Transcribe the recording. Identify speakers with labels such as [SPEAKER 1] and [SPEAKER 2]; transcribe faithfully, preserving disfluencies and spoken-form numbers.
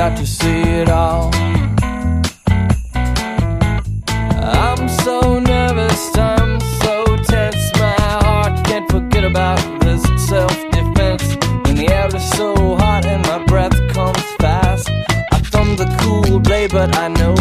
[SPEAKER 1] got to see it all. I'm so nervous, I'm so tense, my heart can't forget about this self-defense. When the air is so hot and my breath comes fast, I thumb the cool blade, but I know